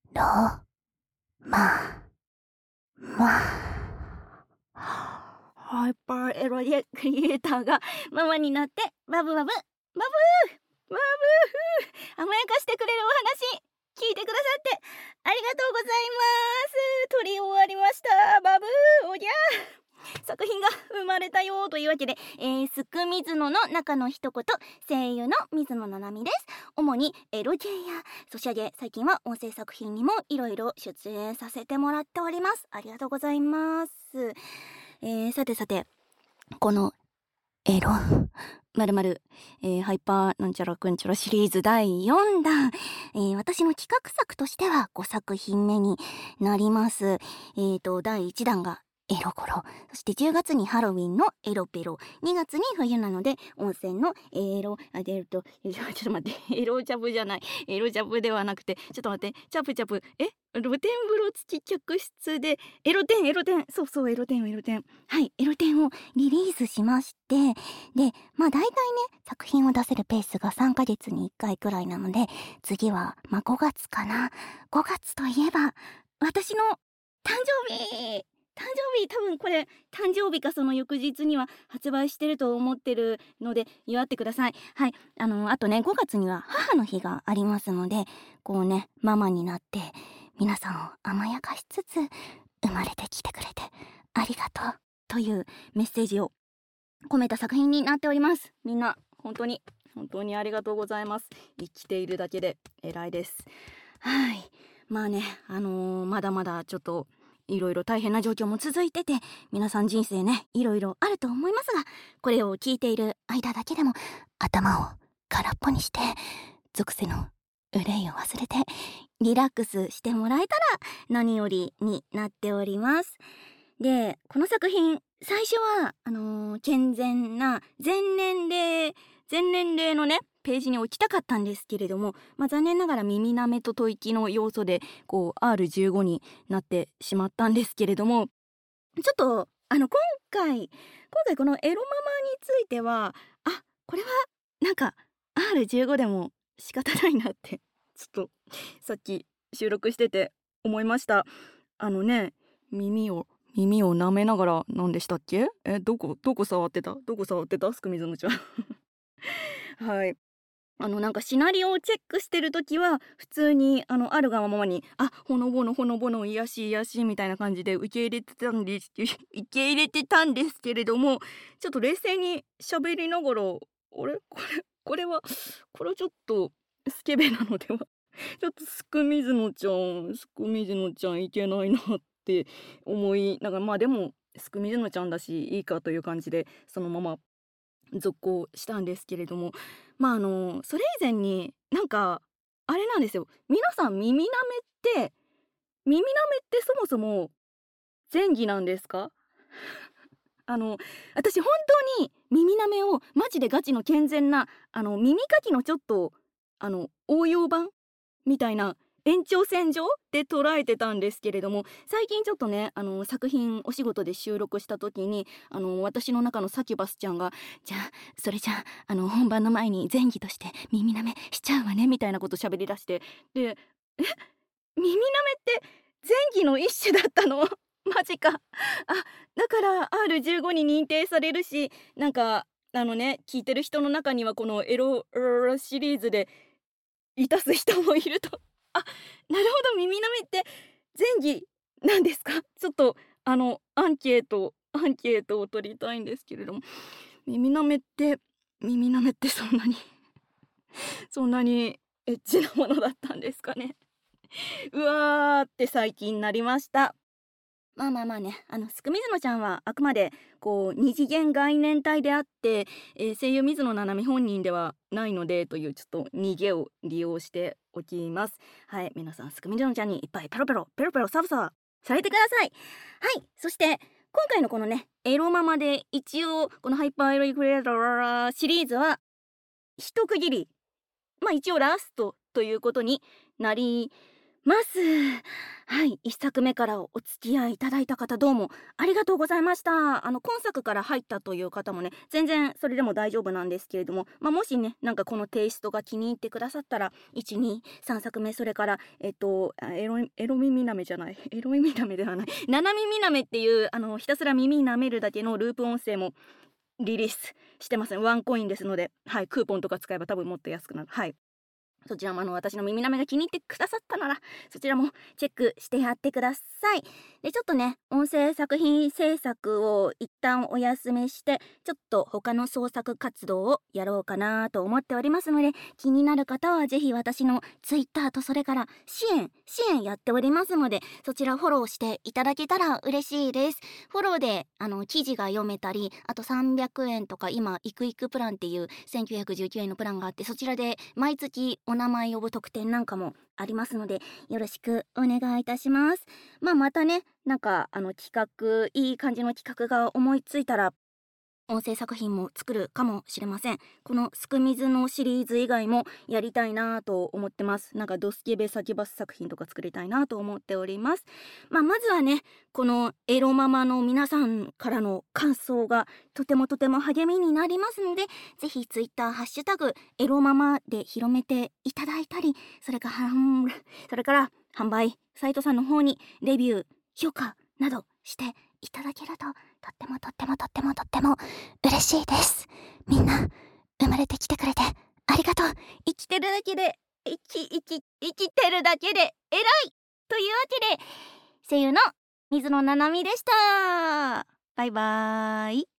ロママハイパーエロゲクリエイターがママになってバブバブバブバブー甘やかしてくれるお話聞いてくださってありがとうございます。撮り終わりました。バブーおぎゃー作品が生まれたよというわけで、すくみずのの中の一言、声優の水野七海です。主にエロゲーやソシャゲ、最近は音声作品にもいろいろ出演させてもらっております。ありがとうございます。さてこのエロまるまるハイパーなんちゃらくんちゃらシリーズ第4弾、私の企画作としては5作品目になります。第1弾がエロコロ、そして10月にハロウィンのエロペロ、2月に冬なので温泉のエロちょっと待って、エロジャブじゃない、エロジャブではなくて、ちょっと待って、チャプチャプ露天風呂付き客室でエロ天、そうエロ天、はい、エロ天をリリースしまして、で大体ね作品を出せるペースが3ヶ月に1回くらいなので、次は5月かな。5月といえば私の誕生日、多分これ誕生日かその翌日には発売してると思ってるので祝ってください。はい、あとね5月には母の日がありますので、こうねママになって皆さんを甘やかしつつ生まれてきてくれてありがとうというメッセージを込めた作品になっております。みんな本当にありがとうございます。生きているだけで偉いです。はい、まだまだちょっといろいろ大変な状況も続いてて、皆さん人生ねいろいろあると思いますが、これを聞いている間だけでも頭を空っぽにして属性の憂いを忘れてリラックスしてもらえたら何よりになっております。でこの作品最初は健全な全年齢のねページに置きたかったんですけれども、残念ながら耳なめと吐息の要素でこう R15 になってしまったんですけれども、ちょっと今回このエロママについてはこれはなんか R15 でも仕方ないなってちょっとさっき収録してて思いました。耳を舐めながら何でしたっけ？どこ触ってたすくみずのちゃんはい、なんかシナリオをチェックしてるときは普通にあるがままにほのぼの癒しみたいな感じで受け入れてたんですけれども、ちょっと冷静に喋りながらこれはちょっとスケベなのではちょっとすくみずのちゃんいけないなって思いながら、でもすくみずのちゃんだしいいかという感じでそのまま続行したんですけれども、それ以前になんかあれなんですよ。皆さん耳舐めってそもそも前儀なんですか？私本当に耳舐めをマジでガチの健全な耳かきのちょっと応用版みたいな延長線上で捉えてたんですけれども、最近ちょっとね作品お仕事で収録した時に私の中のサキュバスちゃんがそれじゃあ本番の前に前儀として耳舐めしちゃうわねみたいなこと喋り出して、で耳舐めって前儀の一種だったのマジか。だから R15 に認定されるし、なんか聞いてる人の中にはこのエロシリーズでいたす人もいるとなるほど、耳舐めって前儀なんですか？ちょっとアンケートを取りたいんですけれども、耳舐めってそんなにエッチなものだったんですかね。うわーって最近なりました。ね、すくみずのちゃんはあくまでこう二次元概念体であって、声優水野七海本人ではないのでというちょっと逃げを利用しておきます。はい、皆さんすくみずのちゃんにいっぱいペロペロサブサブされてください。はい、そして今回のこのねエロママで一応このハイパーエロイクレーターシリーズは一区切り、一応ラストということになります。はい、1作目からお付き合いいただいた方、どうもありがとうございました。今作から入ったという方もね、全然それでも大丈夫なんですけれども、もしね、なんかこのテイストが気に入ってくださったら、1、2、3作目、それから、エロ耳なめじゃない、エロ耳なめではない、七耳なめっていう、ひたすら耳舐めるだけのループ音声もリリースしてますね。ワンコインですので、はい、クーポンとか使えば多分もっと安くなる。はい。そちらも私の耳なめが気に入ってくださったなら、そちらもチェックしてやってください。で、ちょっとね、音声作品制作を一旦お休みして、ちょっと他の創作活動をやろうかなと思っておりますので、気になる方はぜひ私の Twitter とそれから支援やっておりますので、そちらフォローしていただけたら嬉しいです。フォローで記事が読めたり、あと300円とか今イクイクプランっていう1919円のプランがあって、そちらで毎月お名前呼ぶ特典なんかもありますので、よろしくお願いいたします。またね、なんか企画、いい感じの企画が思いついたら音声作品も作るかもしれません。このすくみずのシリーズ以外もやりたいなと思ってます。なんかドスケベサキバス作品とか作りたいなと思っております。まずはね、このエロママの皆さんからの感想がとても励みになりますので、ぜひツイッターハッシュタグエロママで広めていただいたり、それから販売サイトさんの方にレビュー、評価などしていただけるととっても嬉しいです。みんな生まれてきてくれてありがとう。生きてるだけで生きてるだけで偉いというわけで、声優の水野七海でした。バイバーイ。